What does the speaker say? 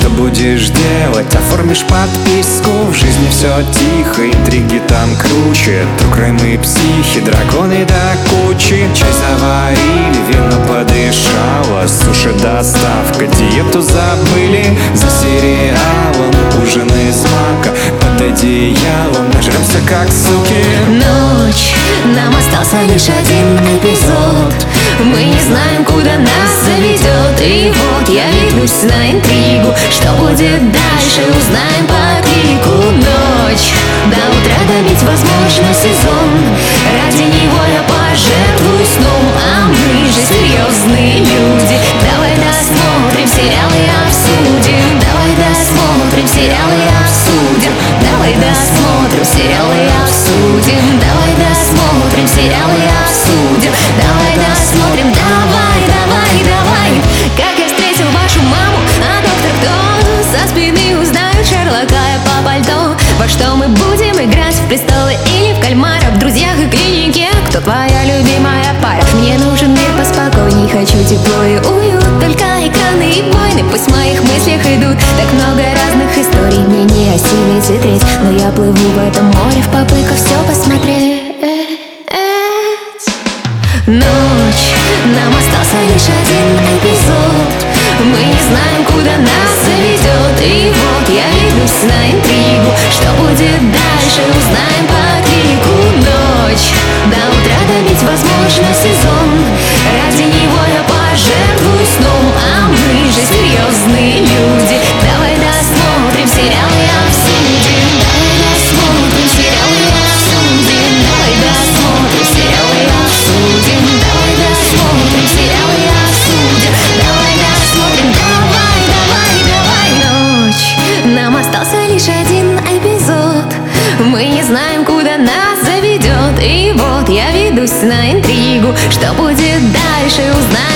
что будешь делать? Оформишь подписку, в жизни все тихо, интриги там круче. True crime и психи, драконы до кучи. Чай заварили, вино подышало, суши доставка, диету забыли. За сериалом ужин из мака, под одеялом нажремся как суки. Ночь, нам остался лишь один эпизод. Мы не знаем, куда нас заведет. И вот я ведусь на интригу. Что будет дальше, узнаем по крику. Ночь, до утра добить возможно сезон. Ради него я пожертвую сном. А мы же серьезные люди. Давай досмотрим сериалы и обсудим. Давай досмотрим сериалы и обсудим. Давай досмотрим сериалы и обсудим. Давай досмотрим сериалы и обсудим. Давай досмотрим, давай, давай, давай. Как я встретил вашу маму, а доктор кто? Со спины узнаю Шерлока я по пальто. Во что мы будем играть, в престолы или в кальмара? В друзьях и клинике, кто твоя любимая пара? Мне нужен мир поспокойней, хочу тепло и уют. Только экраны и войны пусть в моих мыслях идут. Так много разных историй, мне не осилить и треть. Но я плыву в этом море в попытках все посмотреть. Ночь, нам остался лишь один эпизод. Мы не знаем, куда нас заведет. И вот я ведусь на интригу. Что будет дальше, узнаем по крику. Ночь, до утра добить возможно сезон. Ради него я пожертвую сном. А мы же серьезные люди. Давай досмотрим сериалы и обсудим. Давай досмотрим сериалы и обсудим. Давай досмотрим сериалы и обсудим. Давай досмотрим сериалы и обсудим. Давай досмотрим, давай, давай, давай. Ночь, нам остался лишь один эпизод. Мы не знаем, куда нас заведет. И вот я ведусь на интригу. Что будет дальше, узнаем